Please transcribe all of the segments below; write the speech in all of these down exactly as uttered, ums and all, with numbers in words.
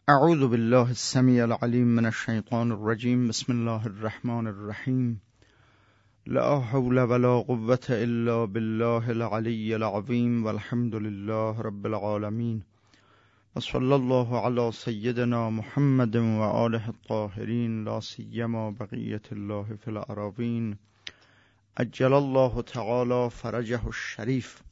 اعوذ بالله السمیع العلیم من الشیطان الرجیم. بسم الله الرحمن الرحیم. لا حول ولا قوة الا بالله العلی العظیم والحمد لله رب العالمین و صلی الله علی سیدنا محمد و آله الطاهرین لا سیما بقیة الله فی الاراضین عجل الله تعالی فرجه الشریف.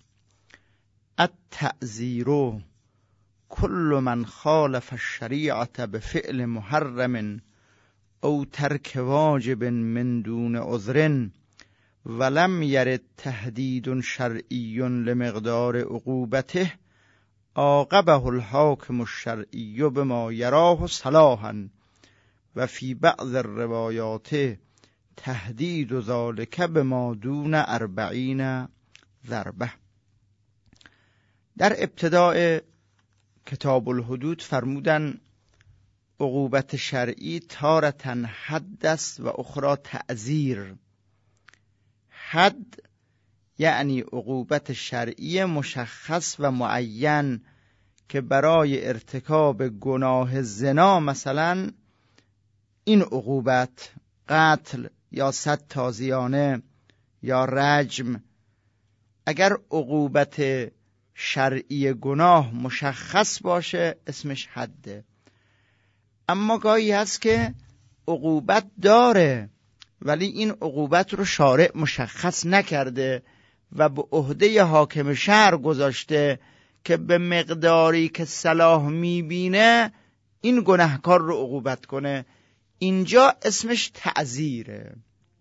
التعزیر كل من خالف الشریعة بفعل محرم او ترک واجب من دون عذر ولم يرد تهدید شرعی لمقدار عقوبته عاقبه الحاکم الشرعی بما یراه صلاحا و فی بعض الروایات تهدید ذلك بما دون اربعین ضربه. در ابتداء کتاب الحدود فرمودن عقوبت شرعی تارتن حد است و اخرى تعزیر. حد یعنی عقوبت شرعی مشخص و معین که برای ارتکاب گناه زنا مثلا این عقوبت قتل یا صد تازیانه یا رجم، اگر عقوبت شرعی گناه مشخص باشه اسمش حده. اما گاهی هست که عقوبت داره ولی این عقوبت رو شارع مشخص نکرده و به عهده حاکم شهر گذاشته که به مقداری که صلاح میبینه این گناهکار رو عقوبت کنه. اینجا اسمش تعزیره.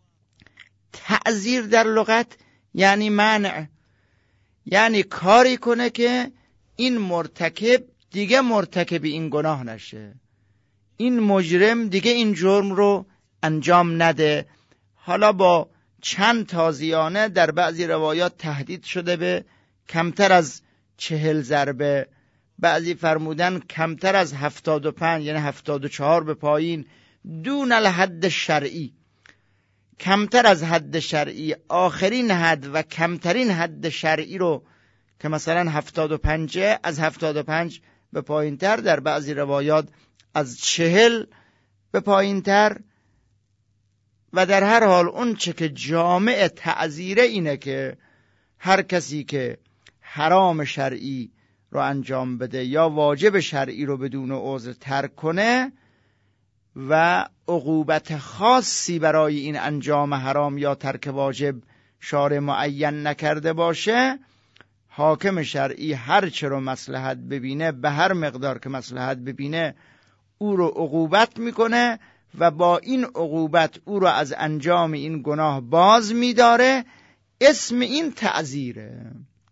تعزیر در لغت یعنی منع، یعنی کاری کنه که این مرتکب دیگه مرتکب این گناه نشه، این مجرم دیگه این جرم رو انجام نده. حالا با چند تازیانه در بعضی روایات تهدید شده به کمتر از چهل ضربه، بعضی فرمودن کمتر از هفتاد و پنج یعنی هفتاد و چهار به پایین، دون الحد شرعی، کمتر از حد شرعی. آخرین حد و کمترین حد شرعی رو که مثلا هفتاد و پنج، از هفتاد و پنج به پایین تر، در بعضی روایات از چهل به پایین تر. و در هر حال اون چه که جامع تعزیره اینه که هر کسی که حرام شرعی رو انجام بده یا واجب شرعی رو بدون عذر ترک کنه و عقوبت خاصی برای این انجام حرام یا ترک واجب شارع معین نکرده باشه، حاکم شرعی هر چه رو مصلحت ببینه به هر مقدار که مصلحت ببینه او رو عقوبت میکنه و با این عقوبت او رو از انجام این گناه باز میداره. اسم این تعزیره.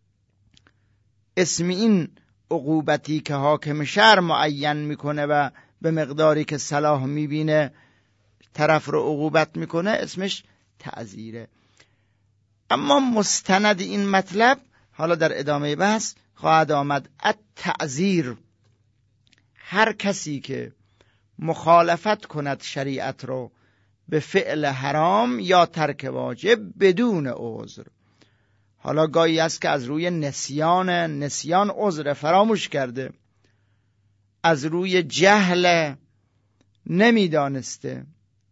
اسم این عقوبتی که حاکم شهر معین میکنه و به مقداری که صلاح میبینه طرف رو عقوبت میکنه اسمش تعزیره. اما مستند این مطلب حالا در ادامه بحث خواهد آمد. التعزیر، هر کسی که مخالفت کند شریعت رو به فعل حرام یا ترک واجب بدون عذر. حالا گاهی است که از روی نسیان نسیان عذر فراموش کرده، از روی جهل نمیدانسته،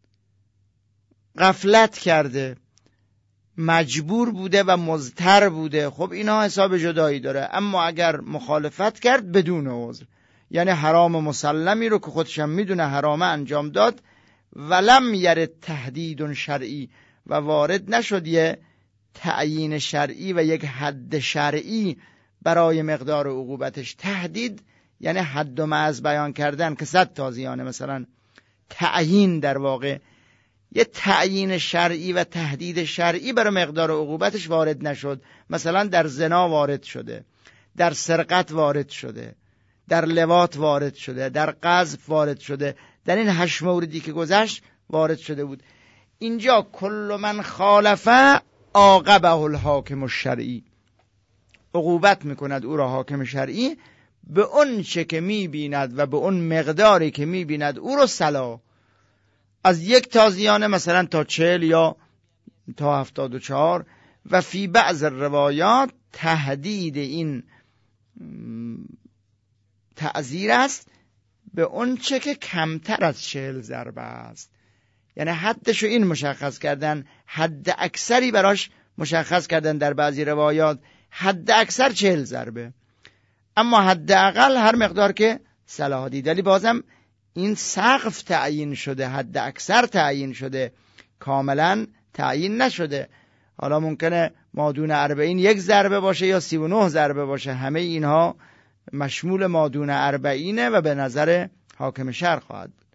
غفلت کرده، مجبور بوده و مضطر بوده، خب اینا حساب جدایی داره. اما اگر مخالفت کرد بدون عذر، یعنی حرام مسلمی رو که خودشم میدونه حرامه انجام داد، ولم یرد تهدید شرعی، و وارد نشد یه تعیین شرعی و یک حد شرعی برای مقدار عقوبتش. تهدید یعنی حد و مرز بیان کردن که صد تازیانه مثلا. تعیین در واقع یه تعیین شرعی و تهدید شرعی برای مقدار عقوبتش وارد نشد. مثلا در زنا وارد شده، در سرقت وارد شده، در لواط وارد شده، در قذف وارد شده، در این هشت موردی که گذشت وارد شده بود. اینجا کل من خالفه عاقبه الحاکم الشرعی، عقوبت میکند او را حاکم شرعی به اون چه که میبیند و به اون مقداری که میبیند او را صلاح، از یک تازیانه مثلا تا چهل یا تا هفتاد و چهار. و فی بعض روایات تهدید این تعزیر است به اون چه که کمتر از چهل ضربه است. یعنی حدشو این مشخص کردن، حد اکثری براش مشخص کردن در بعضی روایات، حد اکثر چهل ضربه، اما حد اقل هر مقدار که صلاح دید. ولی بازم این سقف تعیین شده، حد اکثر تعیین شده، کاملا تعیین نشده. حالا ممکنه مادون اربعین یک ضربه باشه یا سی و نه ضربه باشه، همه اینها مشمول مادون اربعینه و به نظر حاکم شرع خواهد بود.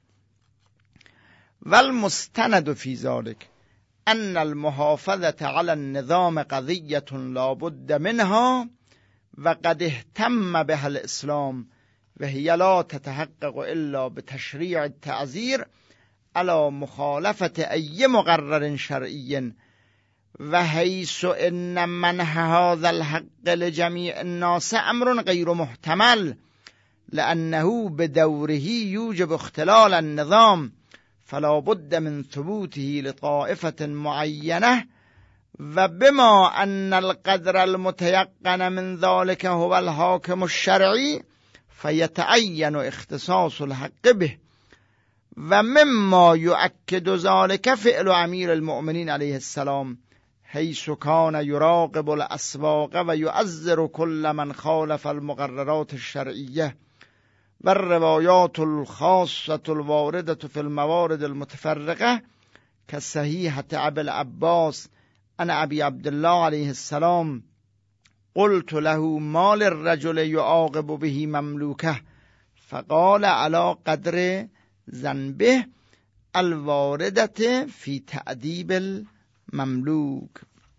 والمستند فی ذلک ان المحافظة على النظام قضیة لا بد منها و قد اهتم بها الاسلام و هی لا تتحقق الا بتشریع التعزیر على مخالفة ای مقرر شرعی و حیث ان منح هذا الحق لجمیع الناس امر غیر محتمل لانه بدوره یوجب اختلال النظام فلا بد من ثبوته لطائفة معینة و بما ان القدر المتيقن من ذلك هو الحاكم الشرعي فيتعين اختصاص الحق به و مما يؤكد ذلك فعل امیر المؤمنین علیه السلام حيث كان يراقب الاسواق و يعذر كل من خالف المقررات الشرعیه و الروایات الخاصة الواردة في الموارد المتفرقة كصحيحة ابي العباس عن ابي عبد الله عليه السلام قلت له ما للرجل يعاقب به مملوكه فقال على قدر ذنبه الواردة في تأدیب المملوک.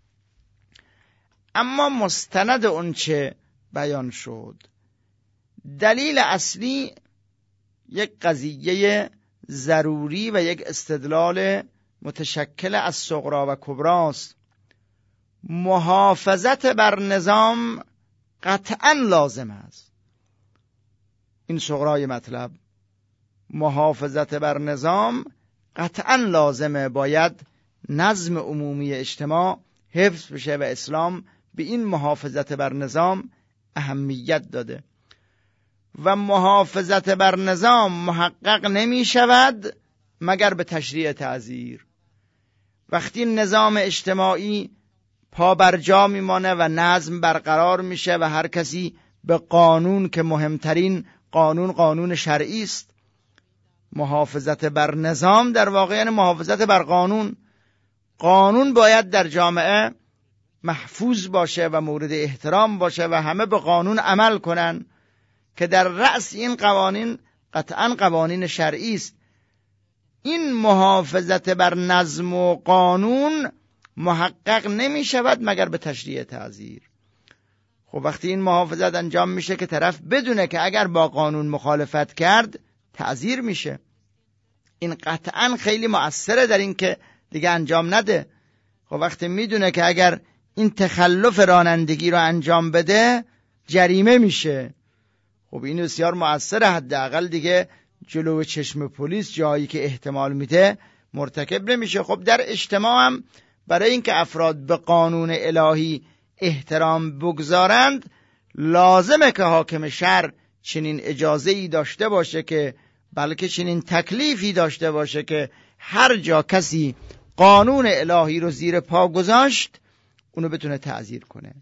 اما مستند اون چه بیان شد، دلیل اصلی یک قضیه ضروری و یک استدلال متشکل از صغرا و کبراست. محافظت بر نظام قطعا لازم است. این صغرای مطلب، محافظت بر نظام قطعا لازمه، باید نظم عمومی اجتماع حفظ بشه و اسلام به این محافظت بر نظام اهمیت داده. و محافظت بر نظام محقق نمی شود مگر به تشریع تعزیر. وقتی نظام اجتماعی پا بر جا میمانه و نظم برقرار میشه و هر کسی به قانون که مهمترین قانون قانون شرعی است، محافظت بر نظام در واقع یعنی محافظت بر قانون. قانون باید در جامعه محفوظ باشه و مورد احترام باشه و همه به قانون عمل کنن که در رأس این قوانین قطعا قوانین شرعی است. این محافظت بر نظم و قانون محقق نمی شود مگر به تشریع تعزیر. خب وقتی این محافظت انجام میشه که طرف بدونه که اگر با قانون مخالفت کرد تعزیر میشه، این قطعا خیلی مؤثره در این که دیگه انجام نده. خب وقتی میدونه که اگر این تخلف رانندگی رو انجام بده جریمه میشه، خب این بسیار مؤثره، حداقل دیگه جلو چشم پلیس جایی که احتمال میده مرتکب نمیشه. خب در اجتماع هم برای اینکه افراد به قانون الهی احترام بگذارند لازمه که حاکم شرع چنین اجازه‌ای داشته باشه که بلکه چنین تکلیفی داشته باشه که هر جا کسی قانون الهی رو زیر پا گذاشت اونو بتونه تعزیر کنه.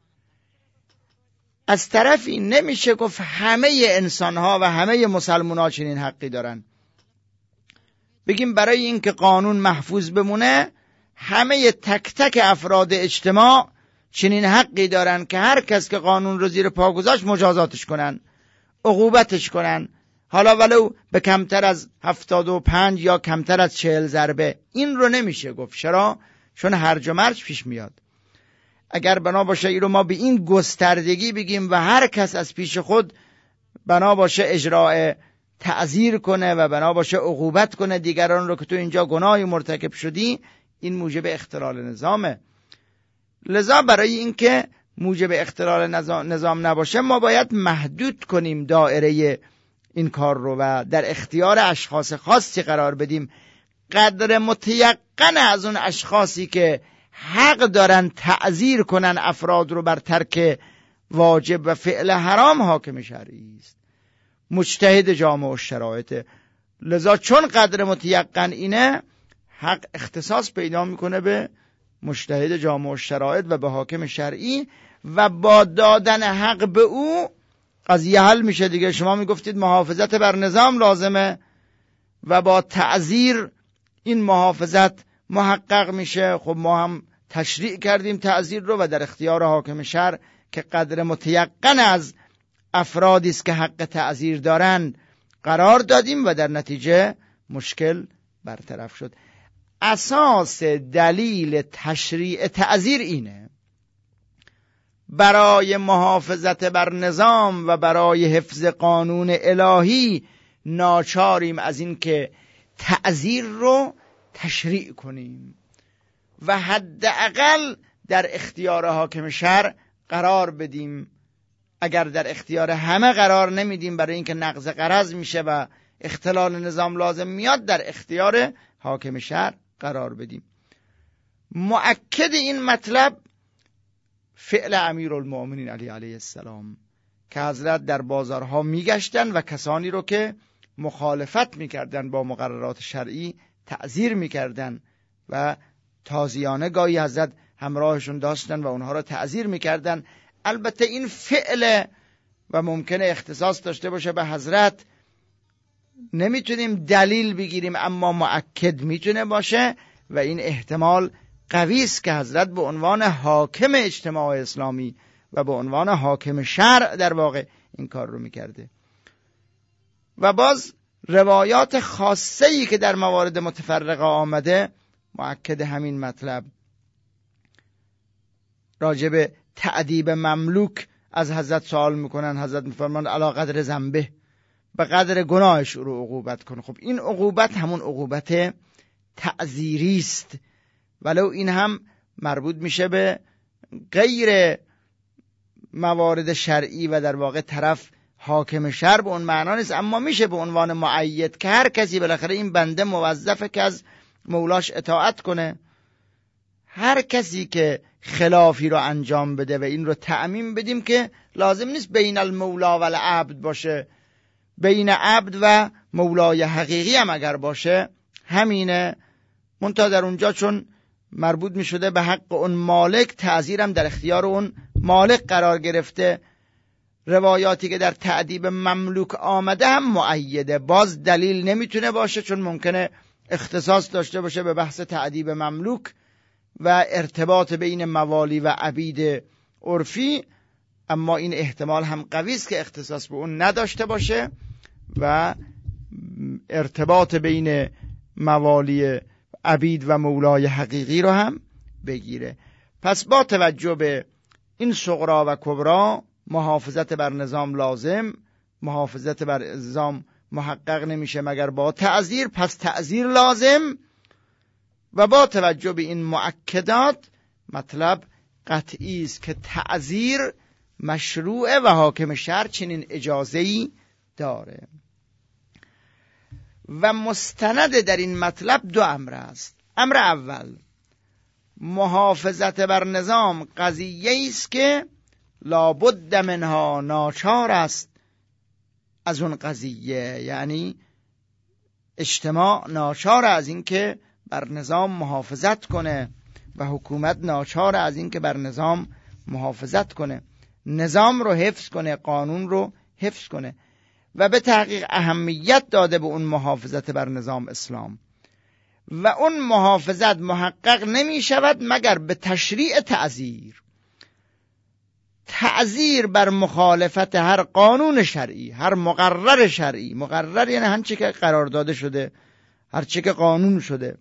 از طرفی نمیشه گفت همه انسانها و همه مسلمان‌ها چنین حقی دارن. بگیم برای اینکه قانون محفوظ بمونه همه تک تک افراد اجتماع چنین حقی دارن که هر کس که قانون رو زیر پا گذاشت مجازاتش کنن، عقوبتش کنن، حالا ولو به کمتر از هفتاد و پنج یا کمتر از چهل ضربه. این رو نمیشه گفت. چرا؟ چون هرج و مرج پیش میاد. اگر بنا باشه این رو ما به این گستردگی بگیم و هر کس از پیش خود بنا باشه اجراء تعزیر کنه و بنا باشه عقوبت کنه دیگران رو که تو اینجا گناهی مرتکب شدی، این موجب اختلال نظامه. لذا برای اینکه موجب اختلال نظام نباشه ما باید محدود کنیم دایره این کار رو و در اختیار اشخاص خاصی قرار بدیم، قدر متیقن از اون اشخاصی که حق دارن تعزیر کنن افراد رو بر ترک واجب و فعل حرام حاکم شرعی است. مجتهد جامع الشرایط. لذا چون قدر متیقن اینه، حق اختصاص پیدا میکنه به مجتهد جامع الشرایط و به حاکم شرعی و با دادن حق به او قضیه حل میشه دیگه. شما میگفتید محافظت بر نظام لازمه و با تعزیر این محافظت محقق میشه. خب ما هم تشریع کردیم تعزیر رو و در اختیار حاکم شرع که قدر متیقن از افرادی است که حق تعزیر دارند قرار دادیم و در نتیجه مشکل برطرف شد. اساس دلیل تشریع تعزیر اینه: برای محافظت بر نظام و برای حفظ قانون الهی ناچاریم از این که تعزیر رو تشریع کنیم و حداقل در اختیار حاکم شرع قرار بدیم. اگر در اختیار همه قرار نمیدیم برای اینکه نقض غرض میشه و اختلال نظام لازم میاد، در اختیار حاکم شرع قرار بدیم. مؤکد این مطلب فعل امیرالمؤمنین علی علیه السلام که حضرت در بازارها میگشتن و کسانی رو که مخالفت میکردن با مقررات شرعی تعزیر میکردن و تازیانه گاهی حضرت همراهشون داشتن و اونها رو تعزیر میکردن. البته این فعل و ممکنه اختصاص داشته باشه به حضرت، نمیتونیم دلیل بگیریم، اما مؤکد میتونه باشه و این احتمال قوی است که حضرت به عنوان حاکم اجتماع اسلامی و به عنوان حاکم شرع در واقع این کار رو میکرده. و باز روایات خاصه‌ای که در موارد متفرقه آمده مؤکد همین مطلب. راجب تأدیب مملوک از حضرت سوال میکنن، حضرت میفرمان علی قدر ذنبه، به قدر گناهش رو عقوبت کن. خب این عقوبت همون عقوبت تعزیری است، ولو این هم مربوط میشه به غیر موارد شرعی و در واقع طرف حاکم شرع به اون معنا نیست، اما میشه به عنوان مؤید که هر کسی بالاخره این بنده موظفه که از مولاش اطاعت کنه. هر کسی که خلافی رو انجام بده و این رو تعمیم بدیم که لازم نیست بین المولا و العبد باشه، بین عبد و مولای حقیقی هم اگر باشه همینه، منتها در اونجا چون مربوط می شده به حق اون مالک، تعزیرم در اختیار اون مالک قرار گرفته. روایاتی که در تأدیب مملوک آمده هم مؤیده، باز دلیل نمیتونه باشه چون ممکنه اختصاص داشته باشه به بحث تأدیب مملوک و ارتباط بین موالی و عبید عرفی، اما این احتمال هم قوی است که اختصاص به اون نداشته باشه و ارتباط بین موالی عبید و مولای حقیقی رو هم بگیره. پس با توجه به این صغرا و کبرا، محافظت بر نظام لازم، محافظت بر نظام محقق نمیشه مگر با تعزیر، پس تعزیر لازم. و با توجه به این مؤکدات مطلب قطعی است که تعزیر مشروعه و حاکم شرع چنین اجازه‌ای داره. و مستند در این مطلب دو امر است. امر اول، محافظت بر نظام قضیه است که لابد منها، ناچار است از اون قضیه، یعنی اجتماع ناچار از این که بر نظام محافظت کنه و حکومت ناچار از این که بر نظام محافظت کنه، نظام رو حفظ کنه، قانون رو حفظ کنه. و به تحقیق اهمیت داده به اون محافظت بر نظام اسلام و اون محافظت محقق نمی شود مگر به تشریع تعزیر. تعزیر بر مخالفت هر قانون شرعی، هر مقرر شرعی، مقرر یعنی هر چی که قرار داده شده، هر چی که قانون شده.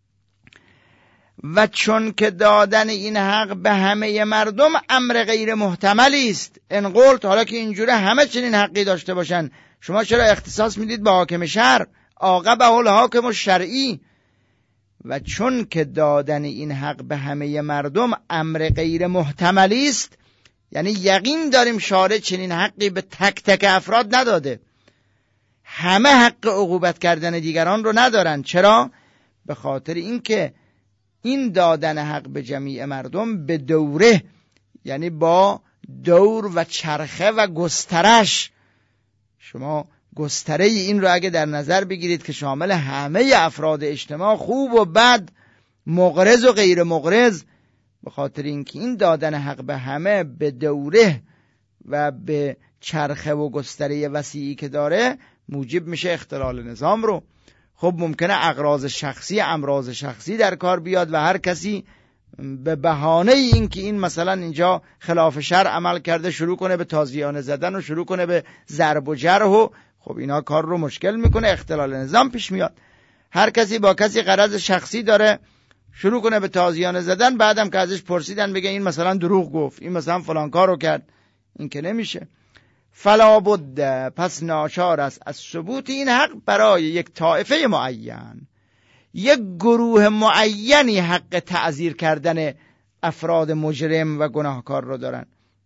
و چون که دادن این حق به همه مردم امر غیر محتملی است، ان قلت، حالا که اینجوره همه چنین حقی داشته باشن، شما چرا اختصاص میدید به حاکم شرع؟ عاقبه الحاکم الشرعی. و چون که دادن این حق به همه مردم امر غیر محتملی است، یعنی یقین داریم شارع چنین حقی به تک تک افراد نداده، همه حق عقوبت کردن دیگران رو ندارن. چرا؟ به خاطر اینکه این دادن حق به جمیع مردم به دوره، یعنی با دور و چرخه و گسترش. شما گستره این رو اگه در نظر بگیرید که شامل همه افراد اجتماع، خوب و بد، مغرض و غیر مغرض، به خاطر اینکه این دادن حق به همه به دوره و به چرخه و گستره وسیعی که داره موجب میشه اختلال نظام رو. خب ممکنه اغراض شخصی، امراض شخصی در کار بیاد و هر کسی به بهانه این که این مثلا اینجا خلاف شرع عمل کرده شروع کنه به تازیانه زدن و شروع کنه به ضرب و جرح و خب اینا کار رو مشکل میکنه، اختلال نظام پیش میاد. هر کسی با کسی غرض شخصی داره شروع کنه به تازیانه زدن، بعدم که ازش پرسیدن بگه این مثلا دروغ گفت، این مثلا فلان کارو کرد، این که نمیشه. فلا بد، پس ناچار است از ثبوت این حق برای یک طائفه معین، یک گروه معینی حق تعزیر کردن افراد مجرم و گناهکار رو دارن.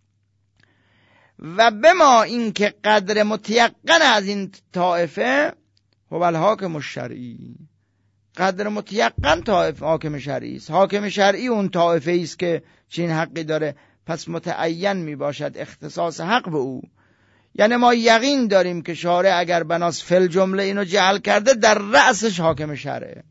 و بما این که قدر متیقن از این طائفه هو الحاکم الشرعی، قدر متیقن طائفه حاکم شرعی است. حاکم شرعی اون طائفه است که چین حقی داره، پس متعین می باشد اختصاص حق به او. یعنی ما یقین داریم که شارع اگر بناس فل جمله اینو جعل کرده در رأسش حاکم شرعه.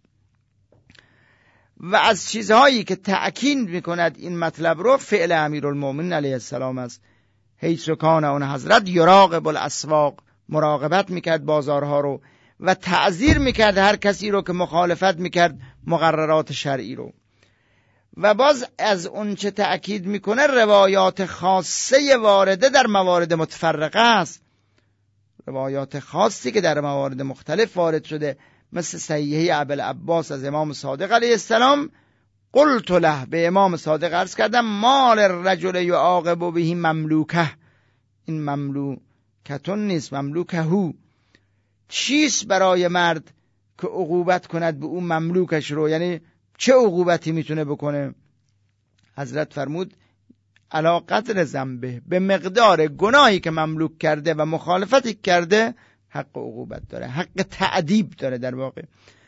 و از چیزهایی که تأکید میکند این مطلب رو فعل امیرالمومنین علیه السلام است، حیث کان اون حضرت یراقب الاسواق، مراقبت میکرد بازارها رو و تعزیر میکرد هر کسی رو که مخالفت میکرد مقررات شرعی رو. و باز از اون چه تأکید میکنه روایات خاصه وارده در موارد متفرقه است، روایات خاصی که در موارد مختلف وارد شده، مثل صحیحه ابوالعباس از امام صادق علیه السلام. قلت له، به امام صادق عرض کردم، مال الرجل یعاقب به مملوکه، این مملوکتون نیست، مملوکهو، چیست برای مرد که عقوبت کند به اون مملوکش رو، یعنی چه عقوبتی میتونه بکنه؟ حضرت فرمود علی قدر ذنبه، به مقدار گناهی که مملوک کرده و مخالفتی کرده حق عقوبت داره، حق تعذیب داره در واقع،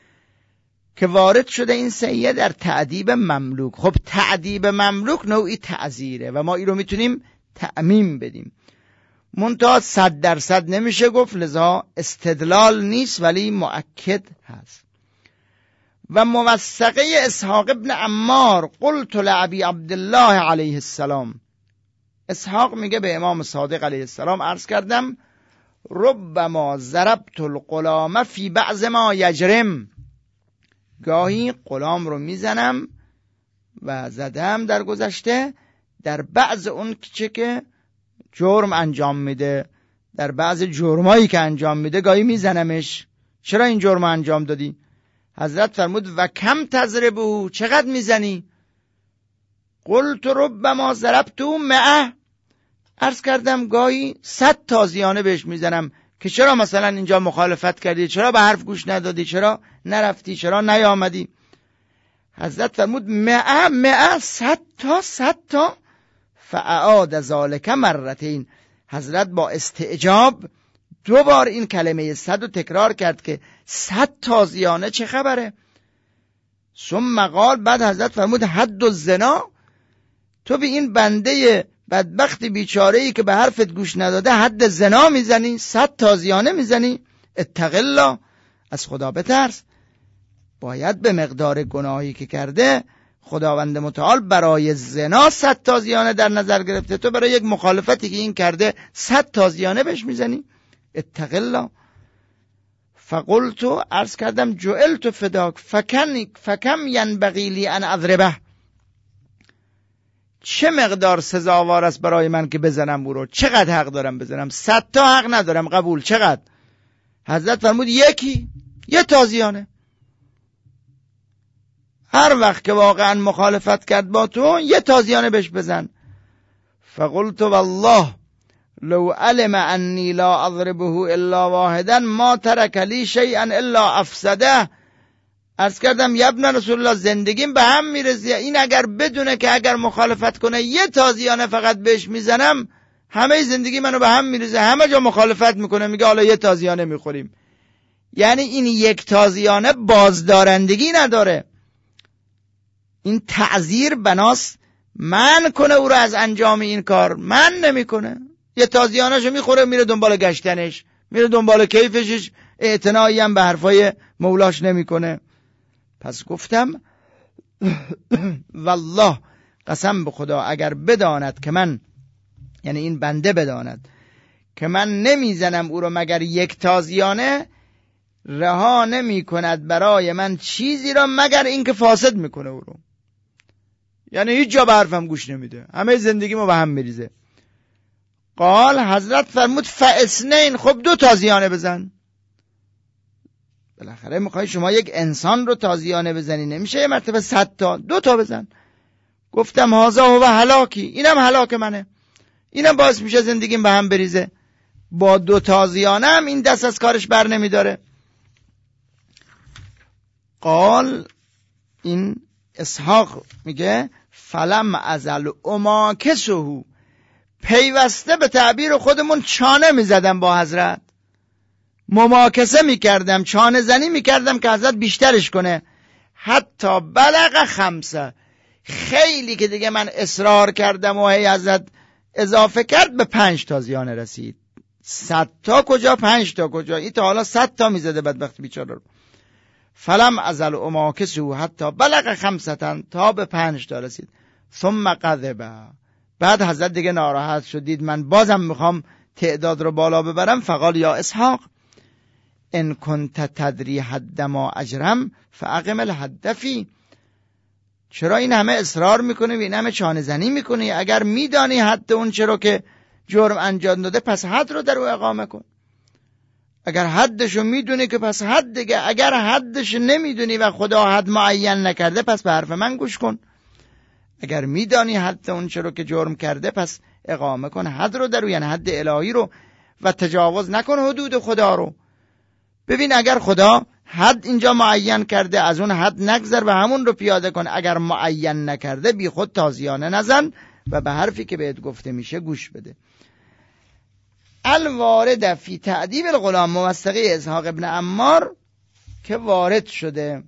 که وارد شده این سیه در تعذیب مملوک. خب تعذیب مملوک نوعی تعزیره و ما این رو میتونیم تعمیم بدیم، منتها صد درصد نمیشه گفت، لذا استدلال نیست ولی مؤکد هست. و موثقه اسحاق ابن عمار، قلت لعبی عبدالله علیه السلام، اسحاق میگه به امام صادق علیه السلام عرض کردم، ربما ضربت الغلام فی بعض ما یجرم، گاهی غلام رو میزنم و زدم در گذشته در بعض اون چه که جرم انجام میده، در بعض جرمایی که انجام میده گاهی میزنمش. چرا این جرم انجام دادی؟ حضرت فرمود و کم تضربه، چقدر میزنی؟ قلت ربما ضربته مئة، عرض کردم گاهی صد تازیانه بهش میزنم که چرا مثلا اینجا مخالفت کردی، چرا به حرف گوش ندادی، چرا نرفتی، چرا نیامدی؟ حضرت فرمود مئة مئة، صد تا صد تا. فاعاد ذلک مرتين، حضرت با استعجاب دو بار این کلمه صد رو تکرار کرد که صد تازیانه چه خبره؟ ثم قال، بعد حضرت فرمود حد الزنا، تو به این بنده بدبخت بیچاره‌ای که به حرفت گوش نداده حد زنا میزنی، صد تازیانه میزنی؟ اتق الله، از خدا بترس. باید به مقدار گناهی که کرده خداوند متعال برای زنا صد تازیانه در نظر گرفته، تو برای یک مخالفتی که این کرده صد تازیانه بهش میزنی؟ اتق الله. فقلت، عرض کردم جعلت فداک فکن فکم ینبغی لی ان اضربه، چه مقدار سزاوار است برای من که بزنم او رو؟ چقدر حق دارم بزنم؟ صد تا حق ندارم، قبول. چقدر؟ حضرت فرمود یکی، یه تازیانه. هر وقت که واقعا مخالفت کرد با تو یه تازیانه بهش بزن. فقلت والله لو علم انی لا اضربه الا واحدا ما ترک لی شیئا الا افسده. عرض کردم یا ابن رسول الله، زندگیم به هم میرسه، این اگر بدونه که اگر مخالفت کنه یه تازیانه فقط بهش میزنم، همه زندگی منو به هم میرسه، همه جا مخالفت میکنه، میگه حالا یه تازیانه میخوریم. یعنی این یک تازیانه بازدارندگی نداره، این تعزیر بناس من کنه او رو از انجام این کار، من نمیکنه، یه تازیانهشو میخوره میره دنبال گشتنش، میره دنبال کیفش، اعتنایی هم به حرفای مولاش نمیکنه. پس گفتم والله قسم به خدا اگر بداند که من، یعنی این بنده بداند که من نمیزنم او رو مگر یک تازیانه، رها نمی کند برای من چیزی را مگر اینکه فاسد میکنه او رو. یعنی هیچ جا به حرفم گوش نمیده، همه زندگی ما به هم میریزه. قال حضرت فرمود فاسنین، خب دو تازیانه بزن. بالاخره میخوای شما یک انسان رو تازیانه بزنی، نمیشه یه مرتبه صد تا، دو تا بزن. گفتم هازا هو هلاکی، اینم هلاک منه، اینم باعث میشه زندگیم به هم بریزه. با دو تازیانه هم این دست از کارش بر نمیداره. قال این اسحاق میگه فلم ازل اماکسه، پیوسته به تعبیر خودمون چانه میزدم با حضرت، مماکسه میکردم، چانه زنی میکردم که حضرت بیشترش کنه. حتی بلغ خمسه، خیلی که دیگه من اصرار کردم و هی حضرت اضافه کرد، به پنج تازیانه رسید. صد تا کجا، پنج تا کجا، این تا حالا صد تا میزده بدبخت بیچاره رو. فلم ازل اماکسه حتی بلغ خمستن، تا به پنج تا رسید. ثم غضب، بعد حضرت دیگه ناراحت شد، دید من بازم میخوام تعداد رو بالا ببرم. فقال یا اسحاق ان کنت تدری حد ما اجرم فاقم الحد فی، چرا این همه اصرار میکنی و این همه چانه زنی میکنی؟ اگر میدانی حد اون چرا که جرم انجام داده، پس حد رو در او اقامه کن. اگر حدشو میدونی که پس حد دیگه، اگر حدش نمیدونی و خدا حد معین نکرده، پس به حرف من گوش کن. اگر میدانی حد اون چرا که جرم کرده، پس اقامه کن حد رو در او، یعنی حد الهی رو، و تجاوز نکن حدود خدا رو. ببین اگر خدا حد اینجا معین کرده، از اون حد نگذر و همون رو پیاده کن. اگر معین نکرده، بی خود تازیانه نزن و به حرفی که بهت گفته میشه گوش بده. الوارد فی تعذیب الغلام، موثقه اسحاق ابن عمار که وارد شده،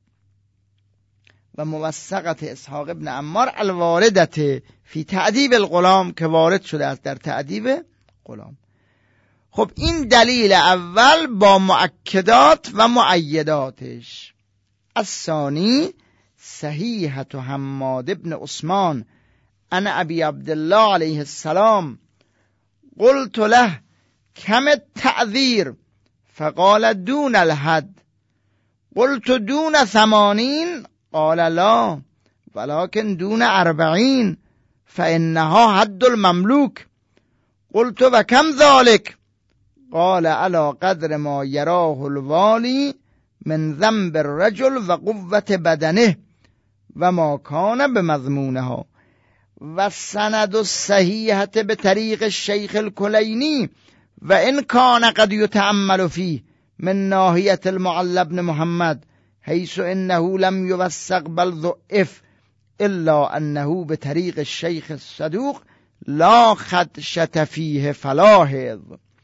و موثقت اسحاق ابن عمار الواردت فی تعذیب الغلام که وارد شده است در تعذیب غلام. خب این دلیل اول با مؤکدات و مؤیداتش. الثانی صحیحة حماد ابن عثمان عن ابی عبدالله علیه السلام قلت له کم التعذیر فقال دون الحد، قلت دون ثمانین قال لا ولكن دون اربعین فانها حد المملوک. قلت و کم ذلك قال على قدر ما يراه الوالی من ذنب الرجل و قوت بدنه و ما کان بمضمونها. و سند الصحیحة بطریق الشیخ الکلینی و ان کان قد یتأمل فيه من ناحیة المعلى بن محمد حيث انه لم يوثق بل ضعف الا انه بطریق الشیخ الصدوق لا خدشة فيه فلاحظ.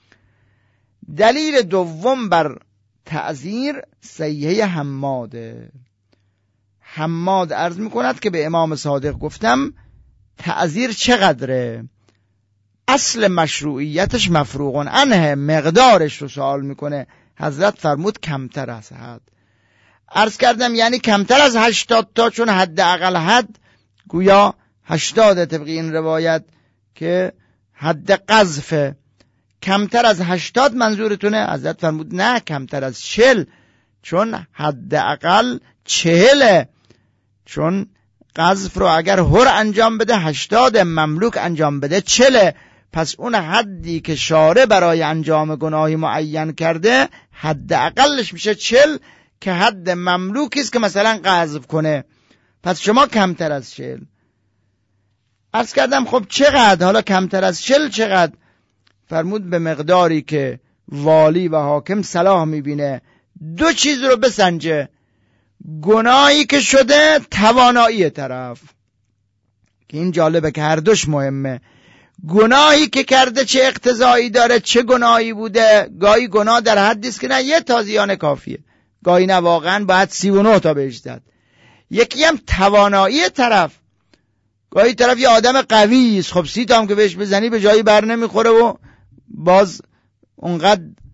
دلیل دوم بر تعذیر صحیحه حماده. حماد عرض میکند که به امام صادق گفتم تعذیر چقدره؟ اصل مشروعیتش مفروغ عنه، مقدارش رو سوال میکنه. حضرت فرمود کمتر از حد. عرض کردم یعنی کمتر از هشتاد تا، چون حد اقل حد گویا هشتاد طبق این روایت که حد قذف. کمتر از هشتاد منظورتونه؟ حضرت فرمود نه، کمتر از چل، چون حد اقل چهله. چون قذف رو اگر هر انجام بده هشتاد، مملوک انجام بده چله. پس اون حدی که شارع برای انجام گناهی معین کرده حد اقلش میشه چل، که حد مملوکی است که مثلا قذف کنه. پس شما کمتر از چل. عرض کردم خب چقدر؟ حالا کمتر از چل چقدر؟ فرمود به مقداری که والی و حاکم صلاح میبینه. دو چیز رو بسنجه: گناهی که شده، توانایی طرف، که این جالبه که هر دوش مهمه. گناهی که کرده چه اقتضایی داره، چه گناهی بوده. گاهی گناه در حدی است که نه یه تازیانه کافیه، گاهی نه واقعا باید سی و نه تا بهش زد. یکی هم توانایی طرف. گاهی طرف یه آدم قوی است، خب سی تا هم که بهش بزنی به جایی بر نمیخوره و باز اونقدر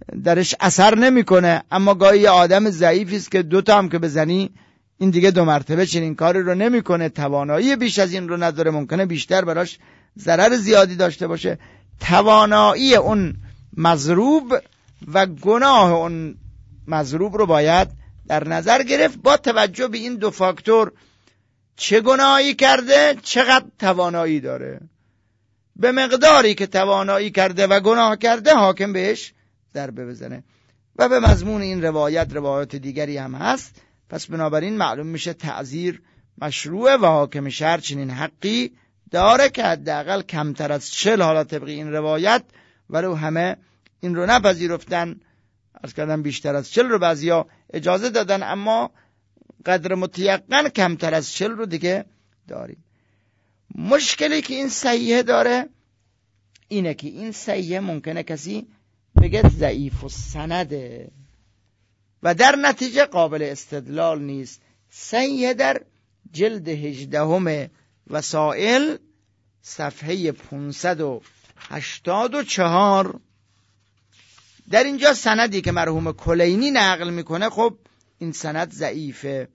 درش اثر نمیکنه، اما گاهی آدم ضعیفی است که دو تا هم که بزنی این دیگه دو مرتبه چنین کاری رو نمیکنه، توانایی بیش از این رو نداره، ممکنه بیشتر براش ضرر زیادی داشته باشه. توانایی اون مضروب و گناه اون مضروب رو باید در نظر گرفت با توجه به این دو فاکتور، چه گناهی کرده، چقدر توانایی داره. به مقداری که توانایی کرده و گناه کرده حاکم بهش ضربه بزنه. و به مضمون این روایت روایات دیگری هم هست. پس بنابراین معلوم میشه تعزیر مشروعه و حاکم شهر چنین حقی داره که حداقل کمتر از چهل، حالا طبق این روایت ولو همه این رو نپذیرفتن، عرض کردم بیشتر از چهل رو بعضیا اجازه دادن، اما قدر متیقن کمتر از چهل رو دیگه داریم. مشکلی که این صحیحه داره اینه که این صحیحه ممکنه کسی بگه ضعیف و سنده و در نتیجه قابل استدلال نیست. صحیحه در جلد هجدهم وسائل صفحه پانصد و هشتاد و چهار در اینجا سندی که مرحوم کلینی نقل میکنه، خب این سند ضعیفه.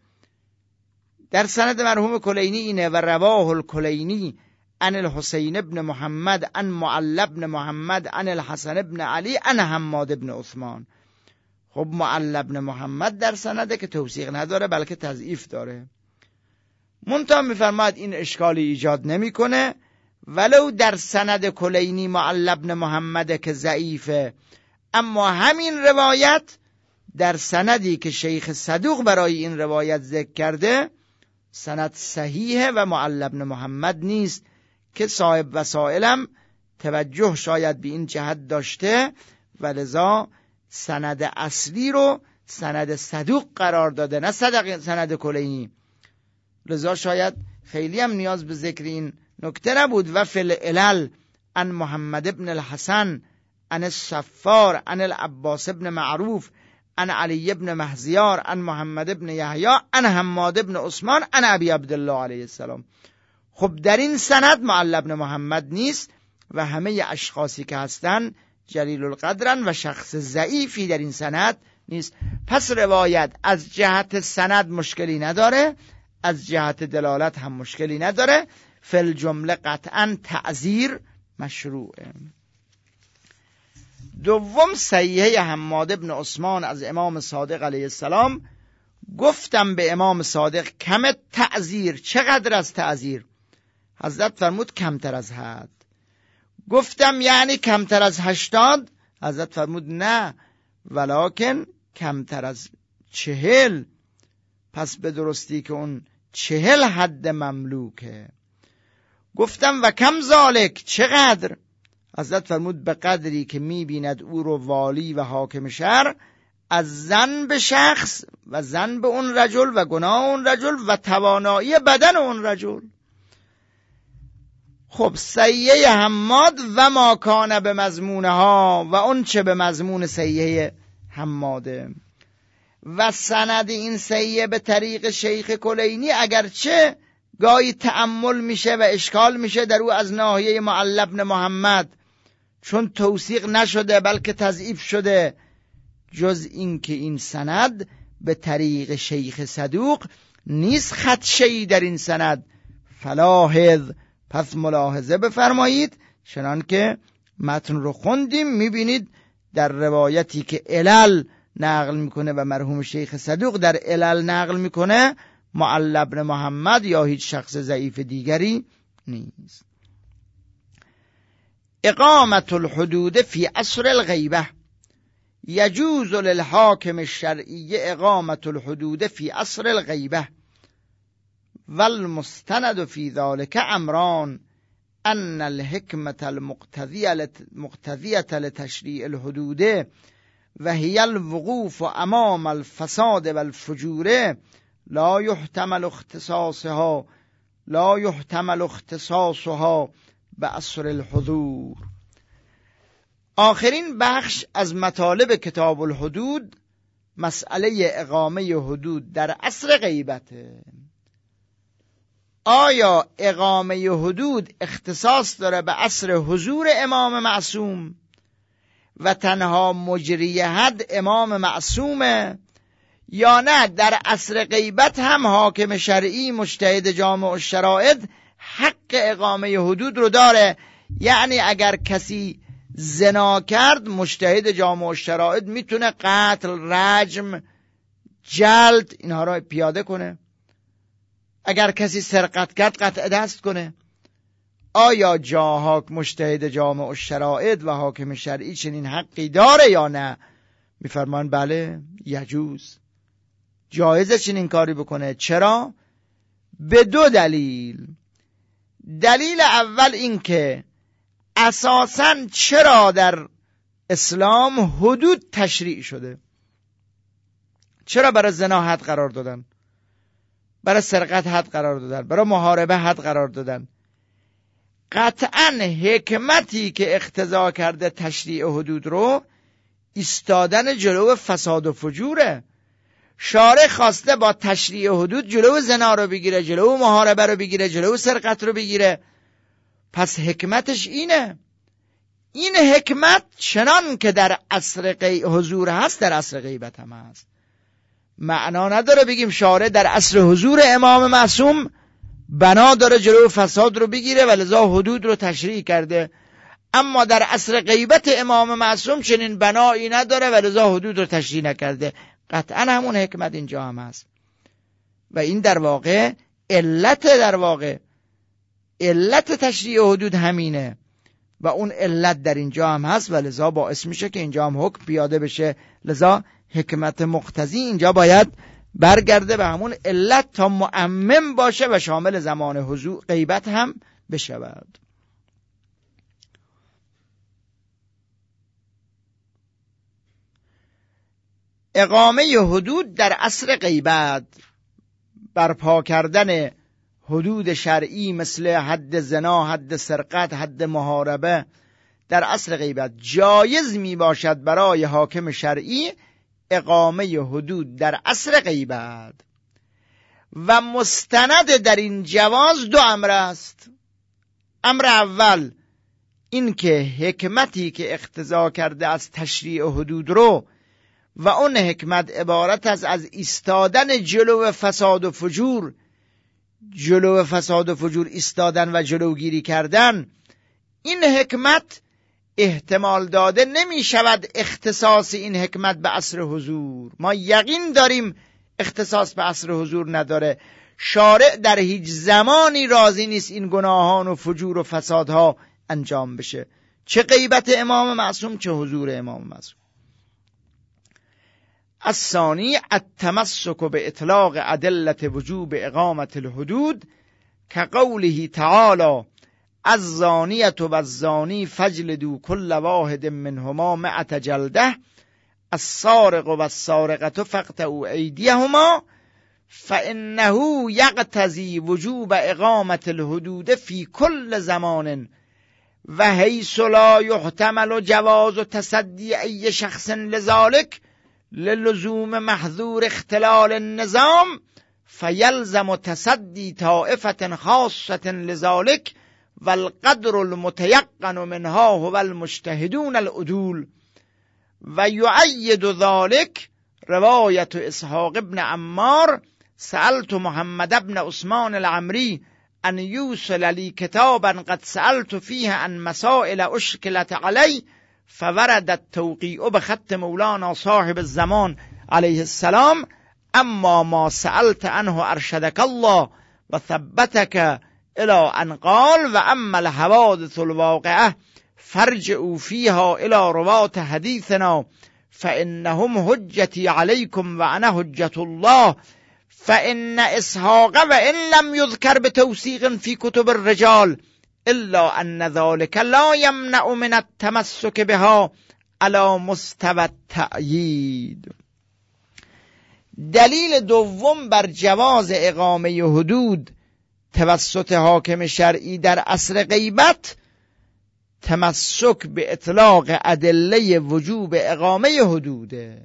در سند مرحوم کلینی اینه: و رواه الکلینی عن الحسین ابن محمد عن معل بن محمد عن الحسن ابن علی عن حماد ابن عثمان. خب معل ابن محمد در سنده که توثیق نداره بلکه تضعیف داره. منتها میفرماد این اشکالی ایجاد نمیکنه ولو در سند کلینی معل ابن محمد که ضعیفه، اما همین روایت در سندی که شیخ صدوق برای این روایت ذکر کرده سند صحیحه و معل ابن محمد نیست، که صاحب وسائلم توجه شاید به این جهت داشته و لذا سند اصلی رو سند صدوق قرار داده، نه سند کلینی. لذا شاید خیلی هم نیاز به ذکر این نکته نبود. و فی العلل عن محمد ابن الحسن عن الصفار عن العباس ابن معروف عن علی ابن مهزیار عن محمد ابن یحیی عن حماد ابن عثمان عن ابی عبدالله علیه السلام. خب در این سند معل ابن محمد نیست و همه اشخاصی که هستن جلیل القدرن و شخص ضعیفی در این سند نیست. پس روایت از جهت سند مشکلی نداره، از جهت دلالت هم مشکلی نداره. فی الجمله قطعا تعزیر مشروعه. دوم صحیحه حماد ابن عثمان از امام صادق علیه السلام. گفتم به امام صادق کم تعزیر، چقدر از تعزیر؟ حضرت فرمود کمتر از حد. گفتم یعنی کمتر از هشتاد؟ حضرت فرمود نه ولکن کمتر از چهل. پس به درستی که اون چهل حد مملوکه. گفتم و کم ذالک، چقدر؟ حضرت فرمود به قدری که میبیند او رو والی و حاکم شهر از زن به شخص و زن به اون رجل و گناه اون رجل و توانایی بدن اون رجل. خب صحیحه حماد و ما کان به مضمونها و اون چه به مضمون صحیحه حماده. و سند این صحیحه به طریق شیخ کلینی اگرچه گاهی تأمل میشه و اشکال میشه در او از ناحیه معل ابن محمد، چون توثیق نشده بلکه تضعیف شده، جز این که این سند به طریق شیخ صدوق نیست خدشه‌ای در این سند. فلاحظ، پس ملاحظه بفرمایید، چنان که متن رو خوندیم میبینید در روایتی که علل نقل میکنه و مرحوم شیخ صدوق در علل نقل میکنه معل ابن محمد یا هیچ شخص ضعیف دیگری نیست. اقامت الحدود فی عصر الغیبه. یجوز للحاکم الشرعی اقامت الحدود فی عصر الغیبه والمستند فی ذلك امران ان الحکمة المقتضیة لتشریع الحدود و هی الوقوف امام الفساد والفجور لا يحتمل اختصاصها لا يحتمل اختصاصها بعصر الحضور. آخرین بخش از مطالب کتاب الحدود مسئله اقامه حدود در عصر غیبته. آیا اقامه حدود اختصاص داره به عصر حضور امام معصوم و تنها مجری حد امام معصومه، یا نه در عصر غیبت هم حاکم شرعی مجتهد جامع الشرائط حق اقامه حدود رو داره؟ یعنی اگر کسی زنا کرد مجتهد جامع الشرائط میتونه قتل، رجم، جلد اینها را پیاده کنه. اگر کسی سرقت کرد قطع دست کنه. آیا جاها مجتهد جامع الشرائط و حاکم شرعی چنین حقی داره یا نه؟ میفرمان بله یجوز، جایزه چنین کاری بکنه. چرا؟ به دو دلیل. دلیل اول این که اساساً چرا در اسلام حدود تشریع شده؟ چرا برای زنا حد قرار دادن؟ برای سرقت حد قرار دادن؟ برای محاربه حد قرار دادن؟ قطعاً حکمتی که اقتضا کرده تشریع حدود رو ایستادن جلو فساد و فجوره. شارع خواسته با تشریع حدود جلو زنا رو بگیره، جلو محاربه رو بگیره، جلو سرقت رو بگیره. پس حکمتش اینه. این حکمت چنان که در عصر غی... حضور هست در عصر غیبت هم هست. معنا نداره بگیم شارع در عصر حضور امام معصوم بنا داره جلو فساد رو بگیره و لذا حدود رو تشریع کرده، اما در عصر غیبت امام معصوم چنین بنایی نداره و لذا حدود رو تشریع نکرده. قطعا همون حکمت اینجا هم هست و این در واقع علت در واقع علت تشریع حدود همینه و اون علت در اینجا هم هست و لذا باعث میشه که اینجا هم حکم پیاده بشه. لذا حکمت مقتضی اینجا باید برگرده به همون علت تا معمم باشه و شامل زمان حضور غیبت هم بشود. اقامه حدود در عصر غیبت، برپا کردن حدود شرعی مثل حد زنا، حد سرقت، حد محاربه در عصر غیبت جایز می باشد برای حاکم شرعی اقامه حدود در عصر غیبت و مستند در این جواز دو امر است. امر اول این که حکمتی که اقتضا کرده از تشریع حدود رو و اون حکمت عبارت از از ایستادن جلو فساد و فجور، جلو فساد و فجور ایستادن و جلوگیری کردن، این حکمت احتمال داده نمی شود اختصاص این حکمت به عصر حضور. ما یقین داریم اختصاص به عصر حضور نداره. شارع در هیچ زمانی راضی نیست این گناهان و فجور و فسادها انجام بشه، چه غیبت امام معصوم چه حضور امام معصوم. الثانی التمسک به اطلاق ادلة وجوب اقامة الحدود كقوله تعالی الزانیة والزانی فاجلدوا كل واحد منهما مئة جلدة السارق والسارقة فاقطعوا أيديهما فإنه يقتضي وجوب اقامة الحدود في كل زمان و حيث لا يحتمل جواز تصدي أي شخص لذلك للزوم محظور اختلال النظام فيلزم تصدي طائفة خاصة لذلك والقدر المتيقن منها هو المجتهدون العدول و يؤيد ذلك رواية اسحاق بن عمار سألت محمد بن عثمان العمري أن يوصل لي كتابا قد سألت فيه عن مسائل أشكلت علي فورد التوقيع بخط مولانا صاحب الزمان عليه السلام اما ما سألت عنه ارشدك الله وثبتك الى ان قال و اما الحوادث الواقعه فرجعوا فيها الى رواة حديثنا فانهم حجتي عليكم وانا حجة الله فان اسحاق وان لم يذكر بتوثيق في كتب الرجال الا ان ذلك لا يمنع من التمسك بها على مستوى التأیید. دلیل دوم بر جواز اقامه حدود توسط حاکم شرعی در عصر غیبت تمسک به اطلاق ادله وجوب اقامه حدوده.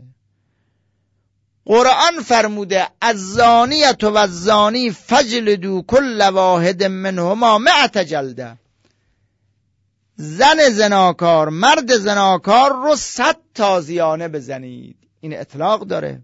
قرآن فرموده الزانیة و الزانی فجلدوا كل واحد منهما مئة جلده. زن زناکار مرد زناکار رو صد تازیانه بزنید. این اطلاق داره،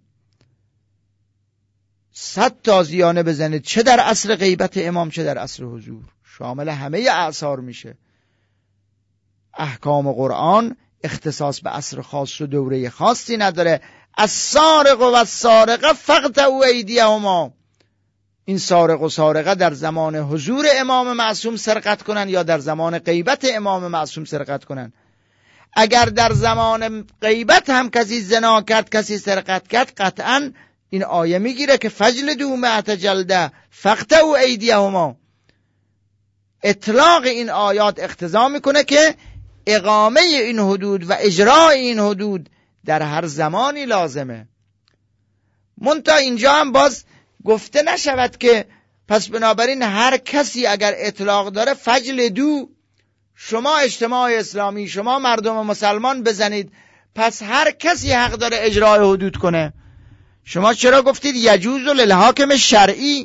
صد تازیانه بزنید، چه در عصر غیبت امام چه در عصر حضور، شامل همه اعصار میشه. احکام قرآن اختصاص به عصر خاص و دوره خاصی نداره. السارق و السارقه فاقطعوا ایدیهما، این سارق و سارقه در زمان حضور امام معصوم سرقت کنن یا در زمان غیبت امام معصوم سرقت کنن. اگر در زمان غیبت هم کسی زنا کرد، کسی سرقت کرد، قطعا این آیه میگیره که فجلدوا مئة جلده فاقطعوا ایدیهما. اطلاق این آیات اقتضا میکنه که اقامه این حدود و اجرای این حدود در هر زمانی لازمه. منتها اینجا هم باز گفته نشود که پس بنابراین هر کسی اگر اطلاق داره فجلدو، شما اجتماع اسلامی، شما مردم مسلمان بزنید، پس هر کسی حق داره اجرای حدود کنه. شما چرا گفتید یجوز للحاکم شرعی،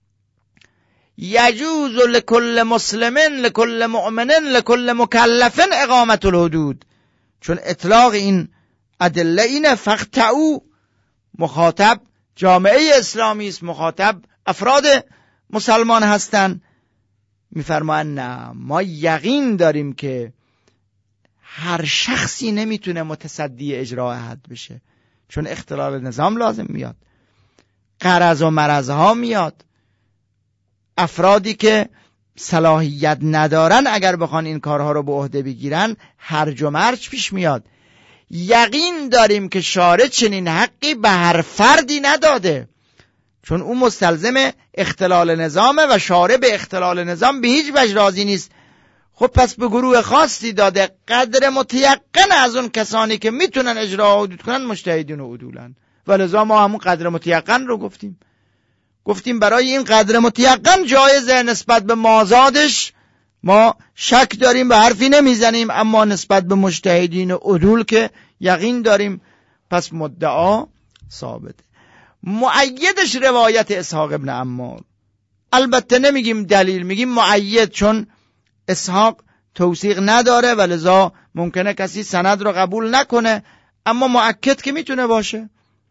یجوز لکل مسلمن لکل مؤمنن لکل مکلفن اقامت الحدود؟ چون اطلاق این ادله اینه. فاقطعوا مخاطب جامعه اسلامی است، مخاطب افراد مسلمان هستند. میفرمایند نه، ما یقین داریم که هر شخصی نمیتونه متصدی اجرای حد بشه، چون اختلال نظام لازم میاد، غرض و مرض ها میاد، افرادی که صلاحیت ندارن اگر بخوان این کارها رو به عهده بگیرن هرج و مرج پیش میاد. یقین داریم که شارع چنین حقی به هر فردی نداده، چون او مستلزم اختلال نظامه و شارع به اختلال نظام به هیچ وجه راضی نیست. خب پس به گروه خاصی داده، قدر متیقن از اون کسانی که میتونن اجرا حدود کنن مجتهدین و عدولن. ولذا ما همون قدر متیقن رو گفتیم گفتیم برای این قدر متیقن جایزه، نسبت به مازادش ما شک داریم، به حرفی نمیزنیم، اما نسبت به مجتهدین و عدول که یقین داریم، پس مدعا ثابته. مؤیدش روایت اسحاق ابن عمار، البته نمیگیم دلیل، میگیم مؤید، چون اسحاق توثیق نداره ولذا ممکنه کسی سند رو قبول نکنه، اما مؤکد که میتونه باشه.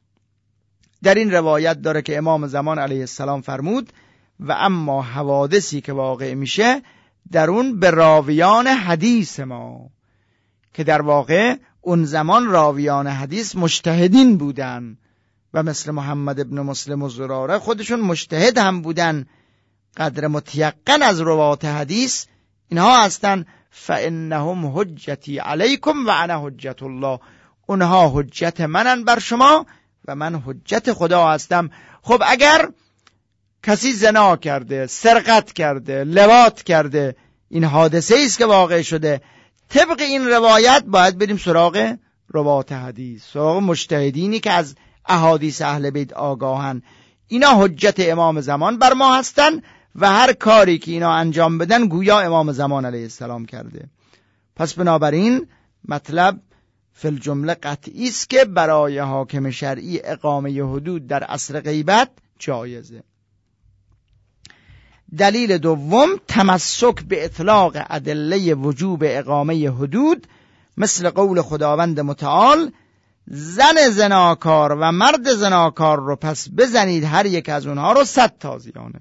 در این روایت داره که امام زمان علیه السلام فرمود و اما حوادثی که واقع میشه در اون به راویان حدیث ما، که در واقع اون زمان راویان حدیث مجتهدین بودن و مثل محمد ابن مسلم و زراره خودشون مجتهد هم بودن، قدر متیقن از روات حدیث اینها هستن. فانهم حجتی علیکم و انا حجت الله، اونها حجت منن بر شما و من حجت خدا هستم. خب اگر کسی زنا کرده، سرقت کرده، لواط کرده، این حادثه است که واقع شده، طبق این روایت باید بریم سراغ روات حدیث، سراغ مجتهدینی که از احادیث اهل بیت آگاهن. اینا حجت امام زمان بر ما هستن و هر کاری که اینا انجام بدن گویا امام زمان علیه السلام کرده. پس بنابراین مطلب فی الجمله قطعی است که برای حاکم شرعی اقامه حدود در عصر غیبت جایزه. دلیل دوم تمسک به اطلاق ادله وجوب اقامه حدود، مثل قول خداوند متعال زن زناکار و مرد زناکار رو پس بزنید هر یک از اونها رو صد تازیانه،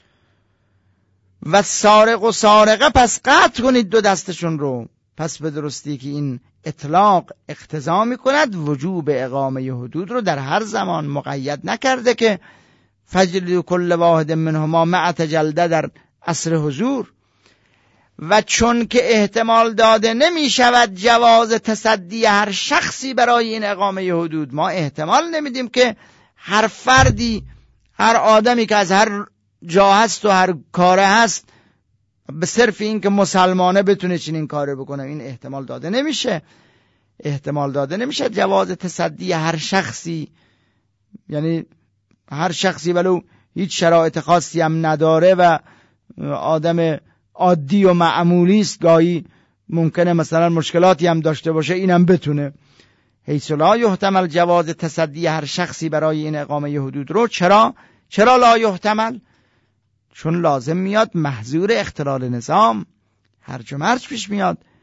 و سارق و سارقه پس قطع کنید دو دستشون رو. پس به درستی که این اطلاق اقتضا می کند وجوب اقامه حدود رو در هر زمان مقید نکرده که فجلدوا کل واحد منهما مئة جلده در عصر حضور. و چون که احتمال داده نمی شود جواز تصدی هر شخصی برای این اقامه حدود، ما احتمال نمیدیم که هر فردی، هر آدمی که از هر جا هست و هر کاره هست به صرف این که مسلمانه بتونه چنین کاره بکنه، این احتمال داده نمیشه. احتمال داده نمیشه جواز تصدی هر شخصی، یعنی هر شخصی ولو هیچ شرایط خاصی هم نداره و آدم عادی و معمولی است، گاهی ممکنه مثلا مشکلاتی هم داشته باشه، اینم بتونه. حیث لا یحتمل جواز تصدی هر شخصی برای این اقامه حدود رو. چرا؟ چرا لا یحتمل؟ چون لازم میاد محظور اختلال نظام، هرج و مرج پیش میاد.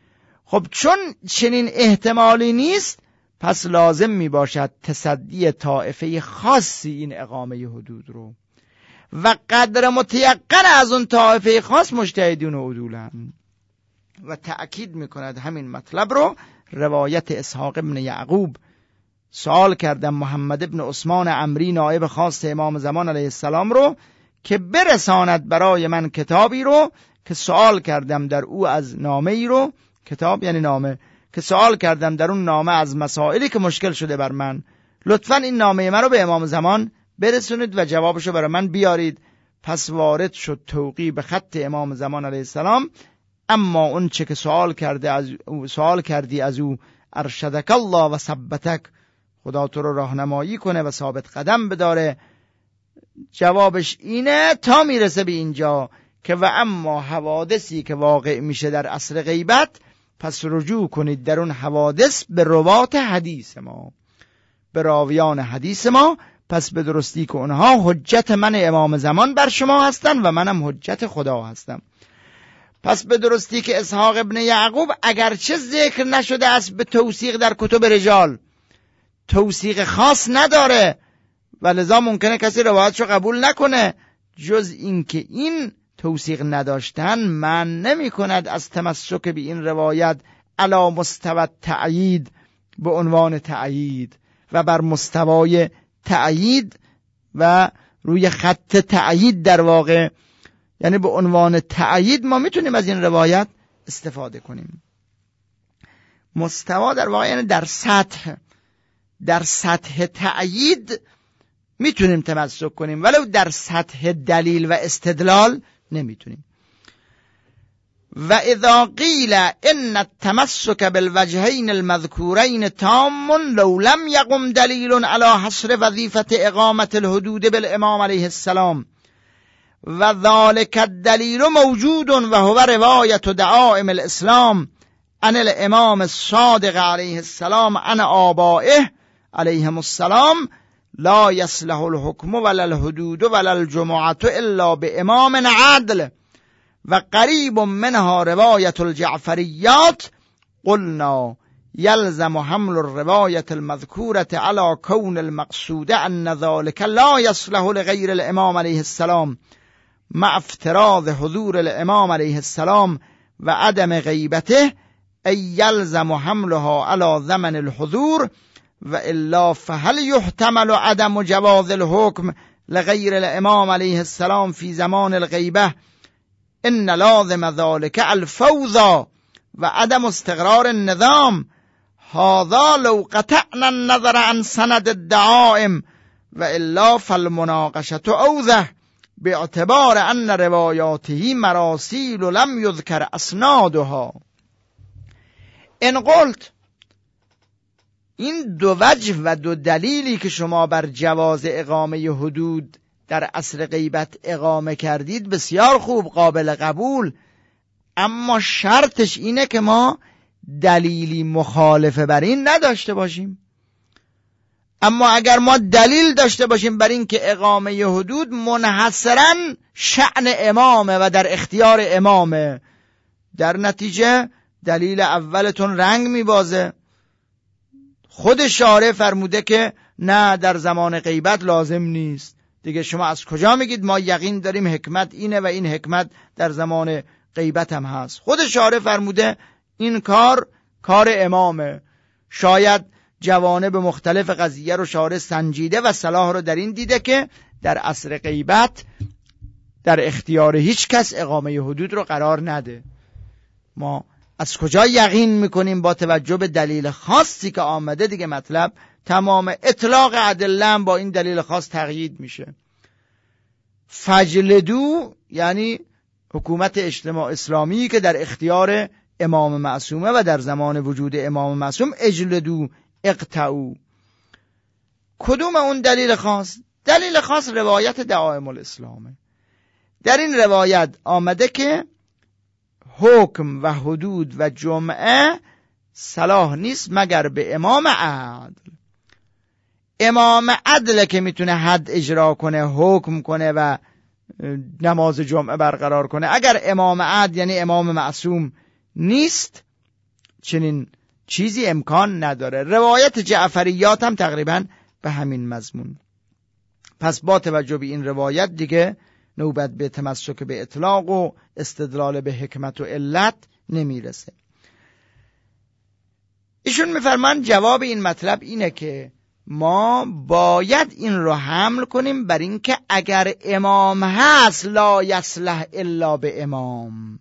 خب چون چنین احتمالی نیست، پس لازم می باشد تصدی طائفه خاصی این اقامه حدود رو و قدر متیقن از اون طائفه خاص مجتهدین و عدولن. و تأکید می کند همین مطلب رو روایت اسحاق ابن یعقوب. سوال کردم محمد ابن عثمان عمری نائب خاص امام زمان علیه السلام رو که برساند برای من کتابی رو که سوال کردم در او از نامه ای رو، کتاب یعنی نامه، که سوال کردم در اون نامه از مسائلی که مشکل شده بر من، لطفاً این نامه من رو به امام زمان برسونید و جوابشو برای من بیارید. پس وارد شد توقیع به خط امام زمان علیه السلام. اما اون چه که سوال کرده از او سوال کردی از او، ارشدک الله و ثبتک، خدا تو رو راهنمایی کنه و ثابت قدم بداره، جوابش اینه تا میرسه به اینجا که و اما حوادثی که واقع میشه در عصر غیبت، پس رجوع کنید در اون حوادث به روات حدیث ما، به راویان حدیث ما، پس به درستی که اونها حجت من امام زمان بر شما هستن و منم حجت خدا هستم. پس به درستی که اسحاق ابن یعقوب اگرچه ذکر نشده است به توثیق در کتب رجال، توثیق خاص نداره و لذا ممکنه کسی روایتشو قبول نکنه، جز این که این توثیق نداشتن من نمی کند از تمسک به این روایت علی مستوى تأیید، به عنوان تأیید و بر مستوای تأیید و روی خط تأیید، در واقع یعنی به عنوان تأیید ما میتونیم از این روایت استفاده کنیم. مستوا در واقع یعنی در سطح، در سطح تأیید میتونیم تمسک کنیم، ولو در سطح دلیل و استدلال نمیتونیم. و اذا قیل ان التمسك بالوجهين المذكورين تام لو لم يقم دلیل على حصر وظیفة اقامة الحدود بالامام علیه السلام و ذلك الدلیل موجود و هو روایة دعائم الاسلام عن الامام الصادق علیه السلام عن آبائه علیهم السلام لا يصلح الحكم ولا الحدود ولا الجمعة الا بامام عدل و قریب منها روایت الجعفریات، قلنا یلزم حمل الروایت المذکورة على کون المقصود ان ذلك لا يصلح لغیر الامام علیه السلام مع افتراض حضور الامام علیه السلام و عدم غیبته، ای یلزم حملها على زمن الحضور و الا فهل يحتمل عدم جواز الحكم لغیر الامام علیه السلام في زمان الغیبه، ان لازم ذلك الفوضى و عدم استقرار النظام، هذا لو قطعنا النظر عن سند الدعائم و الا فالمناقشه اوضح باعتبار ان روایاته مراسیل لم یذکر اسنادها. ان قلت، این دو وجه و دو دلیلی که شما بر جواز اقامه حدود در عصر غیبت اقامه کردید بسیار خوب، قابل قبول، اما شرطش اینه که ما دلیلی مخالف بر این نداشته باشیم. اما اگر ما دلیل داشته باشیم بر این که اقامه حدود منحصراً شأن امامه و در اختیار امامه، در نتیجه دلیل اولتون رنگ میبازه. خود شارع فرموده که نه در زمان غیبت لازم نیست، دیگه شما از کجا میگید ما یقین داریم حکمت اینه و این حکمت در زمان غیبت هم هست؟ خود شارع فرموده این کار کار امامه. شاید جوانب مختلف قضیه رو شارع سنجیده و صلاح رو در این دیده که در عصر غیبت در اختیار هیچ کس اقامه حدود رو قرار نده. ما از کجا یقین میکنیم؟ با توجه به دلیل خاصی که آمده دیگه. مطلب تمام اطلاق ادله با این دلیل خاص تقیید میشه. فجلدو یعنی حکومت اجتماع اسلامی که در اختیار امام معصومه و در زمان وجود امام معصوم، اجلدو اقطعو. کدوم اون دلیل خاص؟ دلیل خاص روایت دعائم الاسلامه. در این روایت آمده که حکم و حدود و جمعه صلاح نیست مگر به امام عدل. امام عدل که میتونه حد اجرا کنه، حکم کنه و نماز جمعه برقرار کنه. اگر امام عدل یعنی امام معصوم نیست، چنین چیزی امکان نداره. روایت جعفریات هم تقریبا به همین مضمون. پس با توجه به این روایت دیگه نوبت به تمسک به اطلاق و استدلال به حکمت و علت نمیرسه. ایشون میفرمان جواب این مطلب اینه که ما باید این رو حمل کنیم بر این که اگر امام هست لا یصلح الا به امام،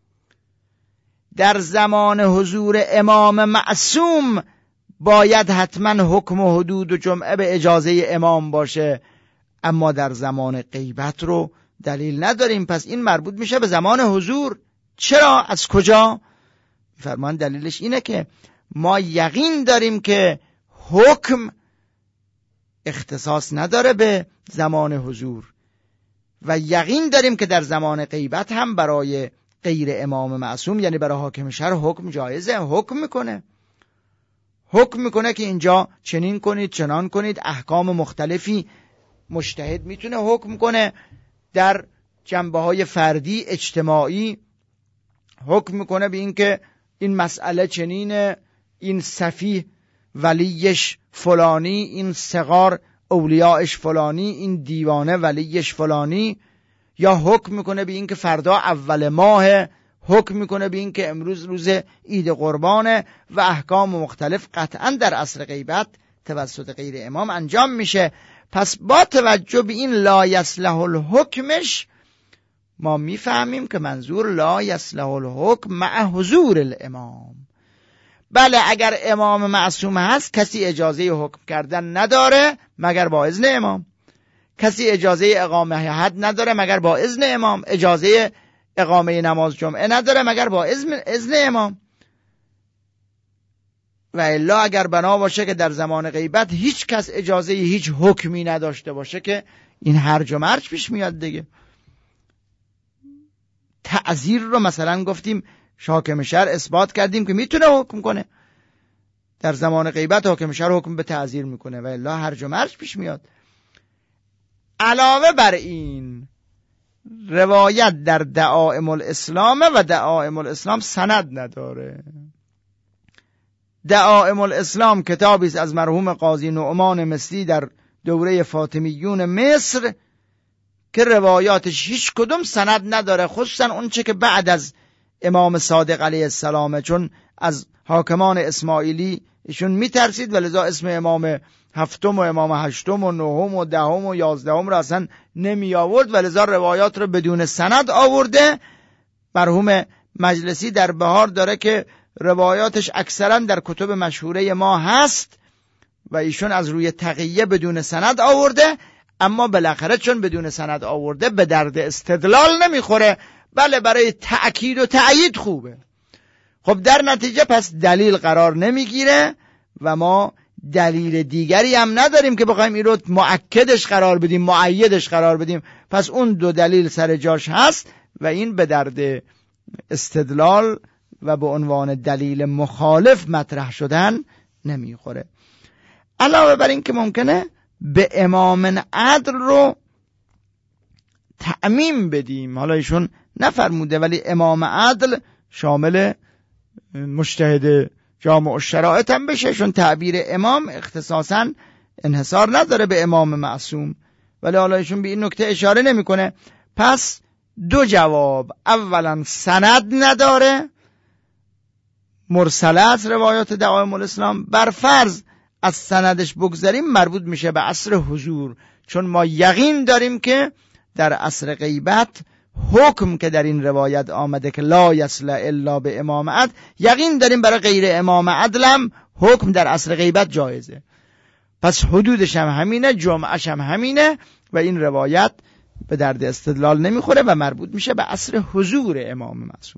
در زمان حضور امام معصوم باید حتما حکم و حدود و جمعه به اجازه امام باشه، اما در زمان غیبت رو دلیل نداریم. پس این مربوط میشه به زمان حضور. چرا؟ از کجا؟ فرمان دلیلش اینه که ما یقین داریم که حکم اختصاص نداره به زمان حضور و یقین داریم که در زمان غیبت هم برای غیر امام معصوم یعنی برای حاکم شهر حکم جایزه. حکم میکنه حکم میکنه که اینجا چنین کنید چنان کنید. احکام مختلفی مجتهد میتونه حکم کنه، در جنبه های فردی اجتماعی حکم میکنه به این که این مسئله چنینه، این سفیه ولیش فلانی، این صغار اولیاءش فلانی، این دیوانه ولیش فلانی. یا حکم میکنه به این که فردا اول ماه، حکم میکنه به این که امروز روز عید قربانه و احکام مختلف قطعا در عصر غیبت توسط غیر امام انجام میشه. پس با توجه به این لا یصلح الحکمش ما میفهمیم که منظور لا یصلح الحکم مع حضور الامام. بله اگر امام معصوم هست کسی اجازه حکم کردن نداره مگر با اذن امام، کسی اجازه اقامه حد نداره مگر با اذن امام، اجازه اقامه نماز جمعه نداره مگر با اذن, اذن امام. و الا اگر بنا باشه که در زمان غیبت هیچ کس اجازه هیچ حکمی نداشته باشه که این هرج و مرج پیش میاد دیگه. تعزیر رو مثلا گفتیم حاکم شهر اثبات کردیم که میتونه حکم کنه، در زمان غیبت حاکم شهر حکم به تعزیر میکنه و الا هرج و مرج پیش میاد. علاوه بر این روایت در دعائم الاسلام و دعائم الاسلام سند نداره. دعائم الاسلام کتابی است از مرحوم قاضی نعمان مصری در دوره فاطمیون مصر که روایاتش هیچ کدوم سند نداره، خصوصا اون چه که بعد از امام صادق علیه السلام، چون از حاکمان اسماعیلی ایشون میترسید و لذا اسم امام هفتم و امام هشتم و نهم و دهم و یازدهم را اصلا نمی آورد و لذا روایات رو بدون سند آورده. مرحوم مجلسی در بهار داره که روایاتش اکثرا در کتب مشهوره ما هست و ایشون از روی تقیه بدون سند آورده، اما بالاخره چون بدون سند آورده به درد استدلال نمیخوره، بله برای تأکید و تأیید خوبه. خب در نتیجه پس دلیل قرار نمیگیره و ما دلیل دیگری هم نداریم که بخوایم این رو مؤکدش قرار بدیم مؤیدش قرار بدیم. پس اون دو دلیل سر جاش هست و این به درد استدلال و به عنوان دلیل مخالف مطرح شدن نمیخوره. علاوه بر این که ممکنه به امام عدل رو تعمیم بدیم، حالا ایشون نفرموده ولی امام عدل شامل مجتهد جامع الشرائط هم بشه، چون تعبیر امام اختصاصا انحصار نداره به امام معصوم، ولی حالا ایشون به این نکته اشاره نمیکنه. پس دو جواب: اولا سند نداره، مرسله از روایات دعائم الاسلام. بر فرض از سندش بگذاریم مربوط میشه به عصر حضور، چون ما یقین داریم که در عصر غیبت حکم که در این روایت آمده که لا یصلح الا به امام عدل، یقین داریم برای غیر امام عدلم حکم در عصر غیبت جایزه. پس حدودش هم همینه، جمعش هم همینه و این روایت به درد استدلال نمیخوره و مربوط میشه به عصر حضور امام معصوم.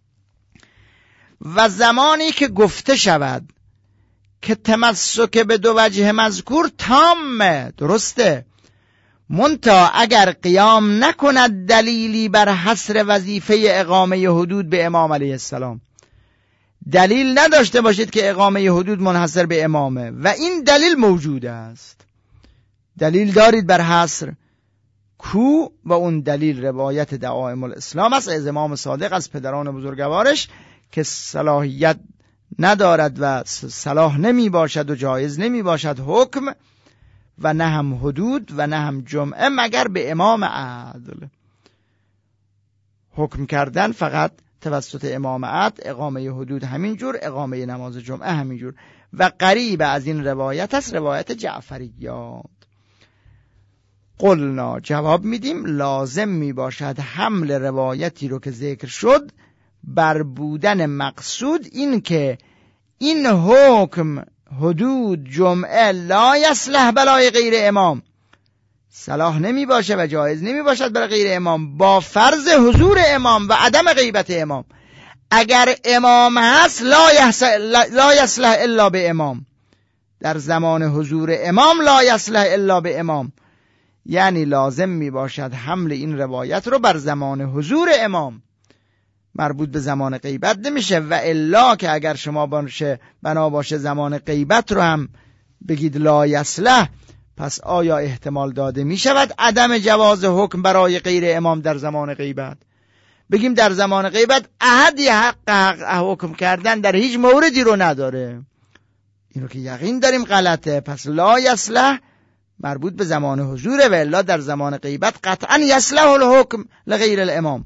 و زمانی که گفته شود که تمسک به دو وجه مذکور تامه، درسته، منتها اگر قیام نکند دلیلی بر حصر وظیفه اقامه حدود به امام علیه السلام، دلیل نداشته باشید که اقامه حدود منحصر به امامه و این دلیل موجود است، دلیل دارید بر حصر کو، و اون دلیل روایت دعائم الاسلام است از امام صادق از پدران بزرگوارش که صلاحیت ندارد و صلاح نمی باشد و جایز نمی باشد حکم و نه هم حدود و نه هم جمعه مگر به امام عدل. حکم کردن فقط توسط امام عدل، اقامه حدود همینجور، اقامه نماز جمعه همینجور. و قریب از این روایت است روایت جعفریات. قلنا جواب میدیم لازم می باشد حمل روایتی رو که ذکر شد بر بودن مقصود، این که این حکم حدود جمعه لا یصلح برای غیر امام، صلاح نمی باشه و جایز نمی باشد برای غیر امام، با فرض حضور امام و عدم غیبت امام. اگر امام هست لا یصلح الا به امام، در زمان حضور امام لا یصلح الا به امام، یعنی لازم می باشد حمل این روایت رو بر زمان حضور امام، مربوط به زمان غیبت نمیشه. و الا که اگر شما باشه بنا باشه زمان غیبت رو هم بگید لا یصلح، پس آیا احتمال داده می شود عدم جواز حکم برای غیر امام در زمان غیبت؟ بگیم در زمان غیبت احدی حق, حق حکم کردن در هیچ موردی رو نداره، اینو که یقین داریم غلطه. پس لا یصلح مربوط به زمان حضوره و الا در زمان غیبت قطعا یصلح الحکم لغیر الامام.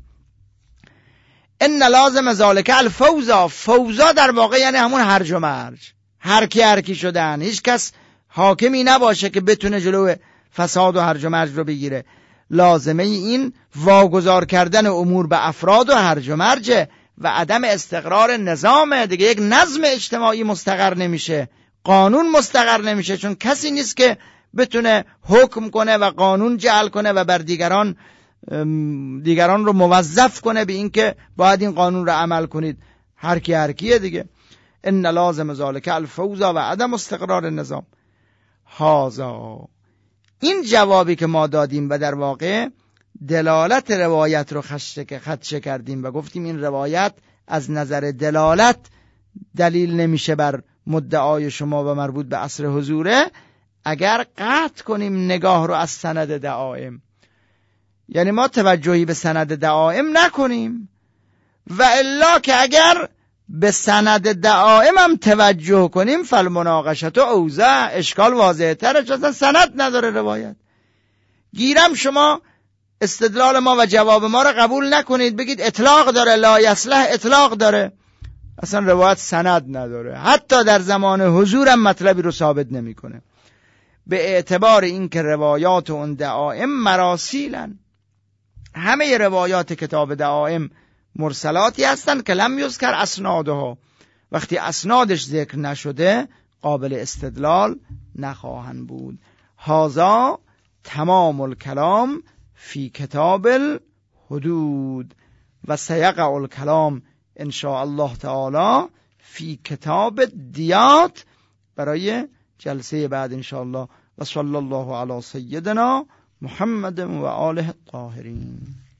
ان لازم ذالک الفوزا، فوزا در واقع یعنی همون هرج و مرج، هر کی هر کی شدن، هیچ کس حاکمی نباشه که بتونه جلو فساد و هرج و مرج رو بگیره. لازمه این واگذار کردن امور به افراد و هرج و مرج و عدم استقرار نظامه دیگه. یک نظم اجتماعی مستقر نمیشه، قانون مستقر نمیشه، چون کسی نیست که بتونه حکم کنه و قانون جعل کنه و بر دیگران دیگران رو موظف کنه به این که باید این قانون رو عمل کنید. هر کی هر کیه دیگه. ان لازم ذالک الفوز و عدم استقرار نظام. هازا، این جوابی که ما دادیم و در واقع دلالت روایت رو خدشه کردیم و گفتیم این روایت از نظر دلالت دلیل نمیشه بر مدعای شما و مربوط به عصر حضوره، اگر قطع کنیم نگاه رو از سند دعائم، یعنی ما توجهی به سند دعائم نکنیم، و الا که اگر به سند دعائم هم توجه کنیم فالمناقشت و اوضح، اشکال واضح تره، چون سند نداره روایت. گیرم شما استدلال ما و جواب ما رو قبول نکنید، بگید اطلاق داره، لا یصلح اطلاق داره، اصلا روایت سند نداره، حتی در زمان حضورم مطلبی رو ثابت نمیکنه. به اعتبار اینکه روایات اون دعائم مراسیلن، همه روایات کتاب دعائم مرسلاتی هستند که لم یذکر اسنادها، وقتی اسنادش ذکر نشده قابل استدلال نخواهند بود. هذا تمام الکلام فی کتاب الحدود و سیقع الکلام ان شاء الله تعالی فی کتاب دیات برای جلسه بعد ان شاء الله. و صلی الله علی سیدنا محمد و آله الطاهرین.